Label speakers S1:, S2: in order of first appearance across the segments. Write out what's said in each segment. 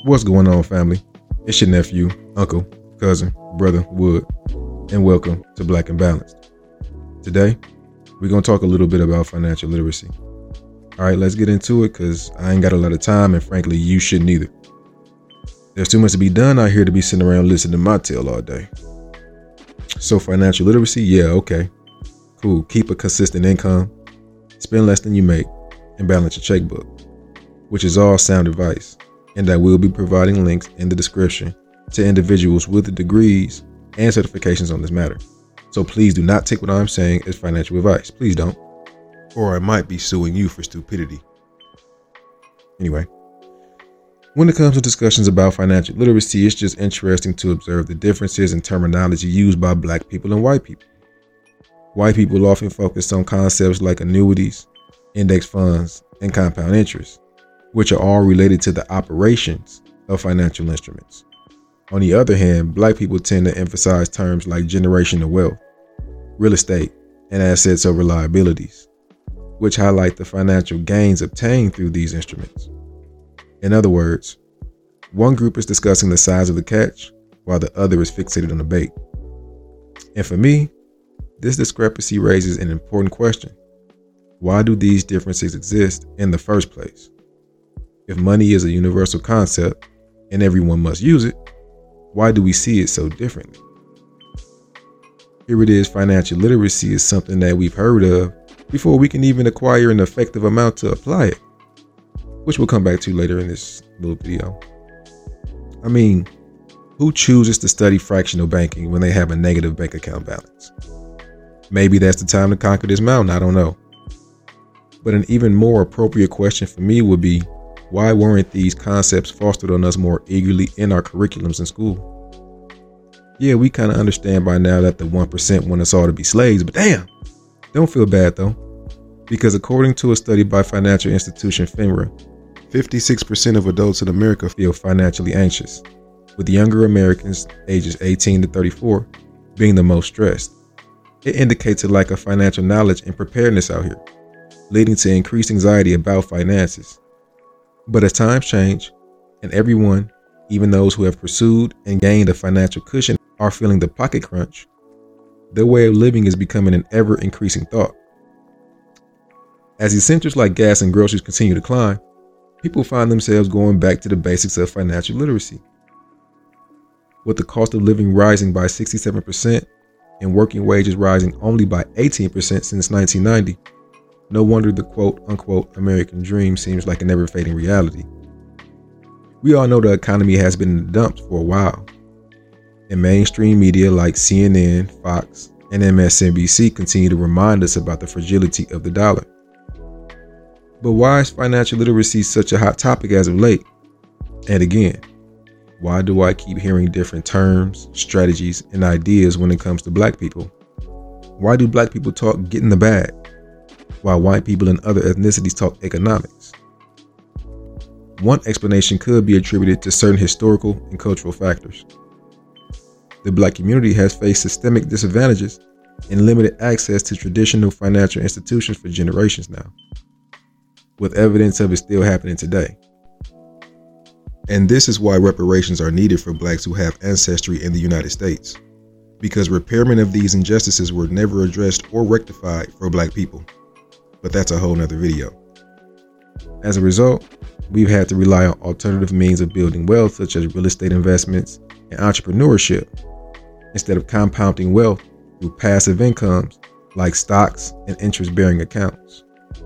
S1: What's going on, family? It's your nephew, uncle, cousin, brother, Wood, and welcome to Black and Balanced. Today, we're going to talk a little bit about financial literacy. All right, let's get into it because I ain't got a lot of time, and frankly, you shouldn't either. There's too much to be done out here to be sitting around listening to my tale all day. So financial literacy, yeah, okay. Cool. Keep a consistent income, spend less than you make, and balance your checkbook, which is all sound advice, and I will be providing links in the description to individuals with the degrees and certifications on this matter. So please do not take what I'm saying as financial advice. Please don't. Or I might be suing you for stupidity. Anyway, when it comes to discussions about financial literacy, it's just interesting to observe the differences in terminology used by Black people and white people. White people often focus on concepts like annuities, index funds, and compound interest, which are all related to the operations of financial instruments. On the other hand, Black people tend to emphasize terms like generational wealth, real estate, and assets over liabilities, which highlight the financial gains obtained through these instruments. In other words, one group is discussing the size of the catch, while the other is fixated on the bait. And for me, this discrepancy raises an important question. Why do these differences exist in the first place? If money is a universal concept and everyone must use it, why do we see it so differently? Here it is, financial literacy is something that we've heard of before we can even acquire an effective amount to apply it, which we'll come back to later in this little video. I mean, who chooses to study fractional banking when they have a negative bank account balance? Maybe that's the time to conquer this mountain, I don't know. But an even more appropriate question for me would be, why weren't these concepts fostered on us more eagerly in our curriculums in school? Yeah, we kind of understand by now that the 1% want us all to be slaves, but damn, don't feel bad though. Because according to a study by financial institution FINRA, 56% of adults in America feel financially anxious, with younger Americans ages 18 to 34 being the most stressed. It indicates a lack of financial knowledge and preparedness out here, leading to increased anxiety about finances. But as times change, and everyone, even those who have pursued and gained a financial cushion, are feeling the pocket crunch, their way of living is becoming an ever-increasing thought. As essentials like gas and groceries continue to climb, people find themselves going back to the basics of financial literacy. With the cost of living rising by 67% and working wages rising only by 18% since 1990, no wonder the quote-unquote American dream seems like an ever-fading reality. We all know the economy has been in the dumps for a while, and mainstream media like CNN, Fox, and MSNBC continue to remind us about the fragility of the dollar. But why is financial literacy such a hot topic as of late? And again, why do I keep hearing different terms, strategies, and ideas when it comes to Black people? Why do Black people talk get in the bag, while white people and other ethnicities talk economics? One explanation could be attributed to certain historical and cultural factors. The Black community has faced systemic disadvantages and limited access to traditional financial institutions for generations now, with evidence of it still happening today. And this is why reparations are needed for Blacks who have ancestry in the United States, because repairment of these injustices were never addressed or rectified for Black people. But that's a whole nother video. As a result, we've had to rely on alternative means of building wealth, such as real estate investments and entrepreneurship, instead of compounding wealth through passive incomes like stocks and interest-bearing accounts.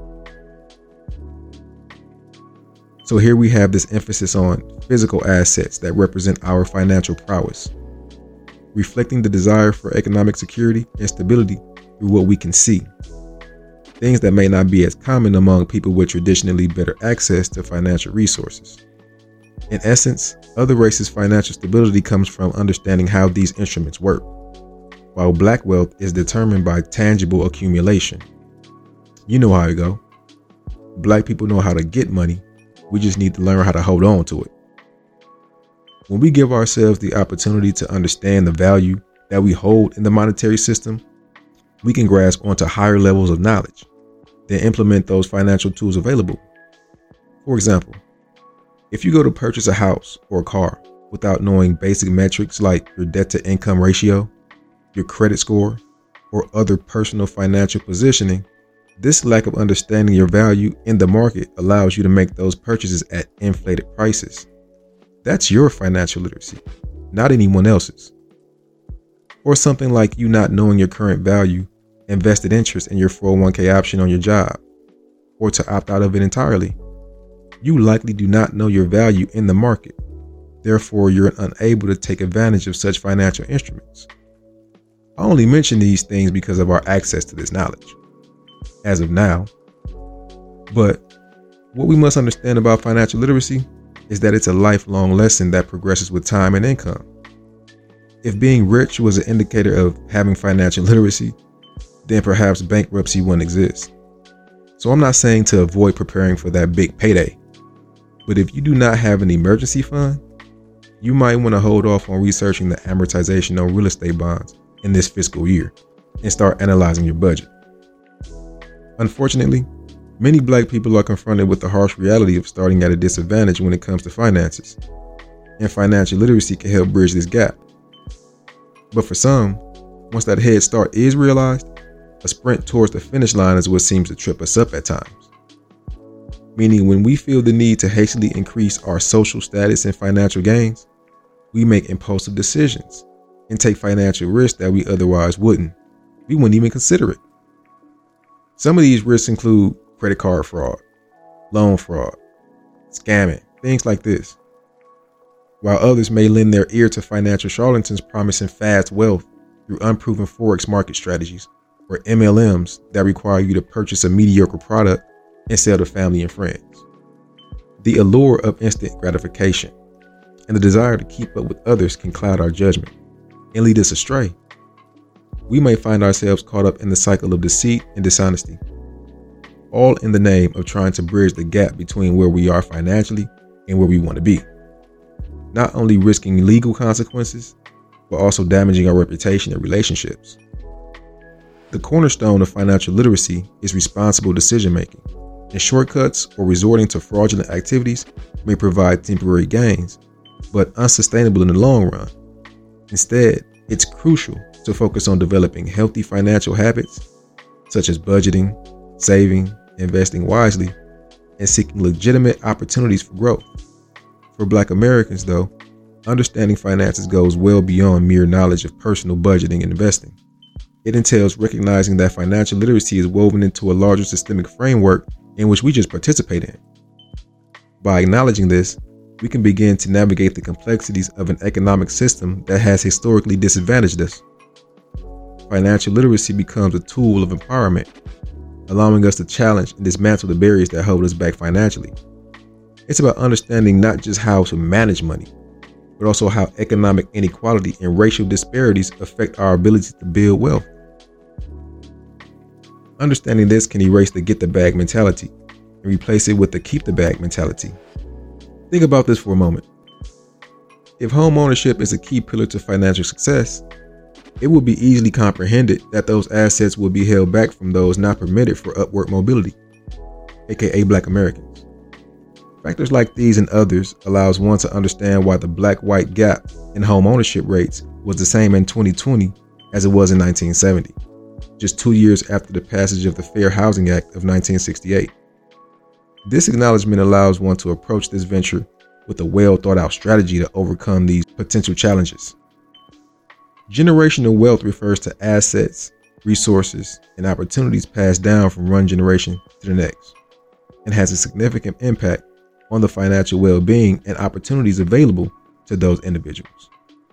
S1: So here we have this emphasis on physical assets that represent our financial prowess, reflecting the desire for economic security and stability through what we can see. Things that may not be as common among people with traditionally better access to financial resources. In essence, other races' financial stability comes from understanding how these instruments work, while Black wealth is determined by tangible accumulation. You know how it go. Black people know how to get money. We just need to learn how to hold on to it. When we give ourselves the opportunity to understand the value that we hold in the monetary system, we can grasp onto higher levels of knowledge, then implement those financial tools available. For example, If you go to purchase a house or a car without knowing basic metrics like your debt to income ratio, your credit score, or other personal financial positioning, this lack of understanding your value in the market allows you to make those purchases at inflated prices. That's your financial literacy, not anyone else's. Or something like you not knowing your current value and vested interest in your 401k option on your job, or to opt out of it entirely. You likely do not know your value in the market. Therefore, you're unable to take advantage of such financial instruments. I only mention these things because of our access to this knowledge, as of now. But what we must understand about financial literacy is that it's a lifelong lesson that progresses with time and income. If being rich was an indicator of having financial literacy, then perhaps bankruptcy wouldn't exist. So I'm not saying to avoid preparing for that big payday. But if you do not have an emergency fund, you might want to hold off on researching the amortization on real estate bonds in this fiscal year and start analyzing your budget. Unfortunately, many Black people are confronted with the harsh reality of starting at a disadvantage when it comes to finances, and financial literacy can help bridge this gap. But for some, once that head start is realized, a sprint towards the finish line is what seems to trip us up at times. Meaning when we feel the need to hastily increase our social status and financial gains, we make impulsive decisions and take financial risks that we otherwise wouldn't. We wouldn't even consider it. Some of these risks include credit card fraud, loan fraud, scamming, things like this. While others may lend their ear to financial charlatans promising fast wealth through unproven forex market strategies or MLMs that require you to purchase a mediocre product and sell to family and friends. The allure of instant gratification and the desire to keep up with others can cloud our judgment and lead us astray. We may find ourselves caught up in the cycle of deceit and dishonesty, all in the name of trying to bridge the gap between where we are financially and where we want to be. Not only risking legal consequences, but also damaging our reputation and relationships. The cornerstone of financial literacy is responsible decision making, and shortcuts or resorting to fraudulent activities may provide temporary gains, but unsustainable in the long run. Instead, it's crucial to focus on developing healthy financial habits, such as budgeting, saving, investing wisely, and seeking legitimate opportunities for growth. For Black Americans, though, understanding finances goes well beyond mere knowledge of personal budgeting and investing. It entails recognizing that financial literacy is woven into a larger systemic framework in which we just participate in. By acknowledging this, we can begin to navigate the complexities of an economic system that has historically disadvantaged us. Financial literacy becomes a tool of empowerment, allowing us to challenge and dismantle the barriers that hold us back financially. It's about understanding not just how to manage money, but also how economic inequality and racial disparities affect our ability to build wealth. Understanding this can erase the get the bag mentality and replace it with the keep the bag mentality. Think about this for a moment. If home ownership is a key pillar to financial success, it will be easily comprehended that those assets will be held back from those not permitted for upward mobility, aka Black Americans. Factors like these and others allows one to understand why the black-white gap in home ownership rates was the same in 2020 as it was in 1970, just 2 years after the passage of the Fair Housing Act of 1968. This acknowledgement allows one to approach this venture with a well-thought-out strategy to overcome these potential challenges. Generational wealth refers to assets, resources, and opportunities passed down from one generation to the next, and has a significant impact on the financial well-being and opportunities available to those individuals.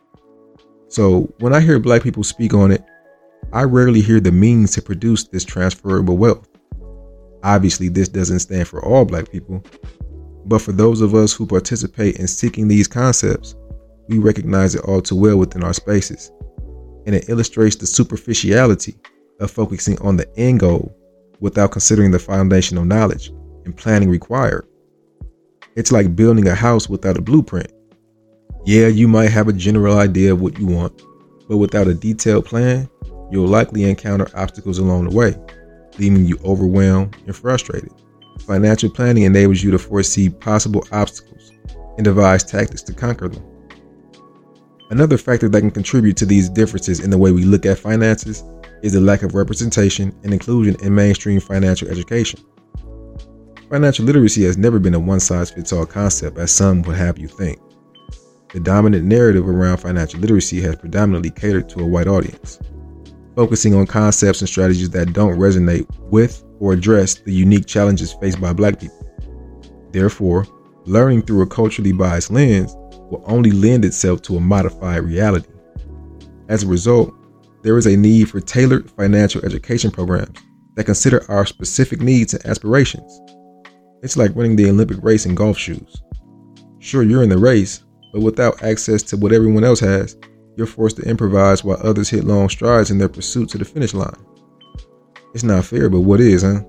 S1: So when I hear Black people speak on it, I rarely hear the means to produce this transferable wealth. Obviously, this doesn't stand for all Black people, but for those of us who participate in seeking these concepts, we recognize it all too well within our spaces, and it illustrates the superficiality of focusing on the end goal without considering the foundational knowledge and planning required. It's like building a house without a blueprint. Yeah, you might have a general idea of what you want, but without a detailed plan, you'll likely encounter obstacles along the way, leaving you overwhelmed and frustrated. Financial planning enables you to foresee possible obstacles and devise tactics to conquer them. Another factor that can contribute to these differences in the way we look at finances is the lack of representation and inclusion in mainstream financial education. Financial literacy has never been a one-size-fits-all concept, as some would have you think. The dominant narrative around financial literacy has predominantly catered to a white audience, focusing on concepts and strategies that don't resonate with or address the unique challenges faced by Black people. Therefore, learning through a culturally biased lens will only lend itself to a modified reality. As a result, there is a need for tailored financial education programs that consider our specific needs and aspirations. It's like running the Olympic race in golf shoes. Sure, you're in the race, but without access to what everyone else has, you're forced to improvise while others hit long strides in their pursuit to the finish line. It's not fair, but what is, huh?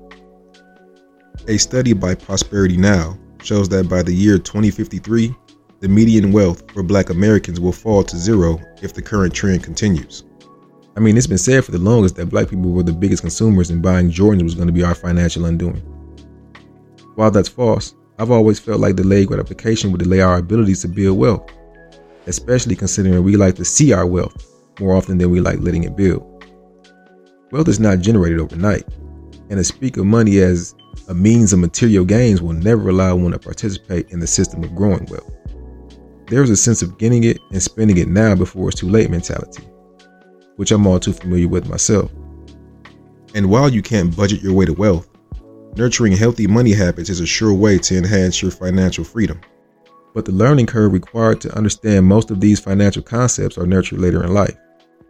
S1: A study by Prosperity Now shows that by the year 2053, the median wealth for Black Americans will fall to zero if the current trend continues. I mean, it's been said for the longest that Black people were the biggest consumers and buying Jordans was going to be our financial undoing. While that's false, I've always felt like delayed gratification would delay our abilities to build wealth, especially considering we like to see our wealth more often than we like letting it build. Wealth is not generated overnight, and to speak of money as a means of material gains will never allow one to participate in the system of growing wealth. There's a sense of getting it and spending it now before it's too late mentality, which I'm all too familiar with myself. And while you can't budget your way to wealth, nurturing healthy money habits is a sure way to enhance your financial freedom. But the learning curve required to understand most of these financial concepts are nurtured later in life.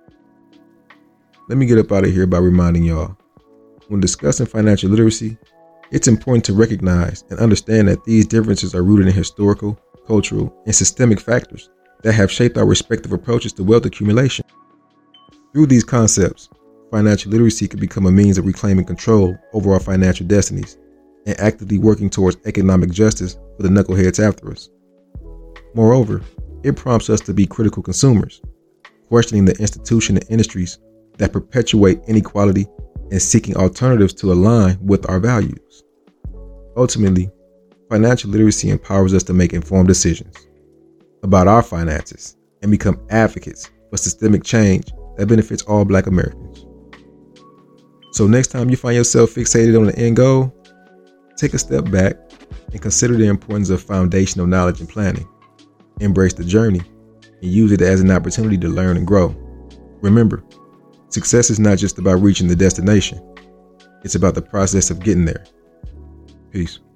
S1: Let me get up out of here by reminding y'all, when discussing financial literacy, it's important to recognize and understand that these differences are rooted in historical, cultural, and systemic factors that have shaped our respective approaches to wealth accumulation. Through these concepts, financial literacy can become a means of reclaiming control over our financial destinies and actively working towards economic justice for the knuckleheads after us. Moreover, it prompts us to be critical consumers, questioning the institution and industries that perpetuate inequality and seeking alternatives to align with our values. Ultimately, financial literacy empowers us to make informed decisions about our finances and become advocates for systemic change that benefits all Black Americans. So next time you find yourself fixated on the end goal, take a step back and consider the importance of foundational knowledge and planning. Embrace the journey and use it as an opportunity to learn and grow. Remember, success is not just about reaching the destination. It's about the process of getting there. Peace.